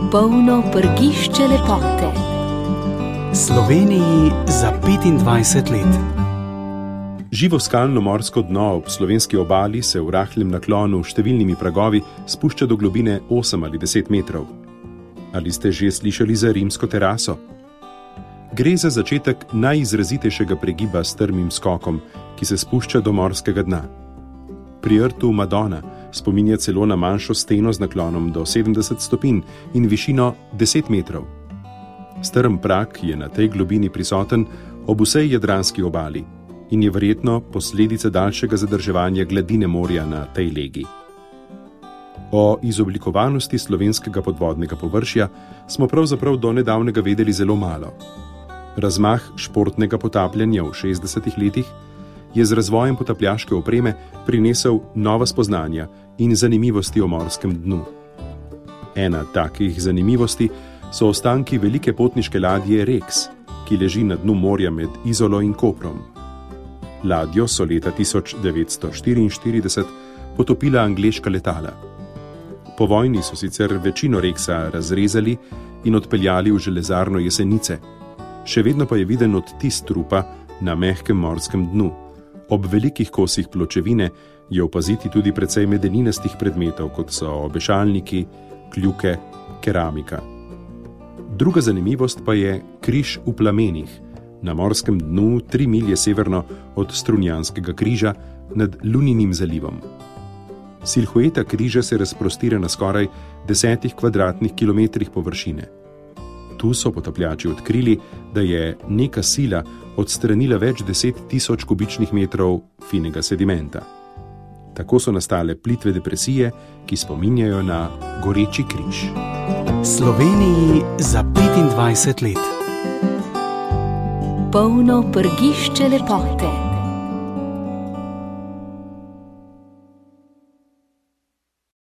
Polno prgišče lepote. Sloveniji za 25 let. Živo skalno morsko dno ob slovenski obali se v rahlem naklonu številnimi pragovi spušča do globine 8 ali 10 metrov. Ali ste že slišali za rimsko teraso? Gre za začetek najizrazitejšega pregiba s strmim skokom, ki se spušča do morskega dna. Pri rtu Madona spominja celo na manjšo steno z naklonom do 70 stopinj in višino 10 metrov. Strm prag je na tej globini prisoten ob vsej jadranski obali in je verjetno posledica daljšega zadrževanja gladine morja na tej legi. O izoblikovanosti slovenskega podvodnega površja smo pravzaprav do nedavnega vedeli zelo malo. Razmah športnega potapljanja v 60. letih je z razvojem potapljaške opreme prinesel nova spoznanja in zanimivosti o morskem dnu. Ena takih zanimivosti so ostanki velike potniške ladje Rex, ki leži na dnu morja med Izolo in Koprom. Ladjo so leta 1944 potopila angleška letala. Po vojni so sicer večino Rexa razrezali in odpeljali v železarno Jesenice. Še vedno pa je viden odtis trupa na mehkem morskem dnu. Ob velikih kosih pločevine je opaziti tudi precej medeninastih predmetov, kot so obešalniki, kljuke, keramika. Druga zanimivost pa je križ v plamenih, na morskem dnu 3 milje severno od Strunjanskega križa nad Luninim zalivom. Silhueta križa se razprostira na skoraj 10 kvadratnih kilometrih površine. Tu so potapljači odkrili, da je neka sila odstranila več 10.000 kubičnih metrov finega sedimenta. Tako so nastale plitve depresije, ki spominjajo na goreči križ. Sloveniji za 25 let. Polno prgišče lepote.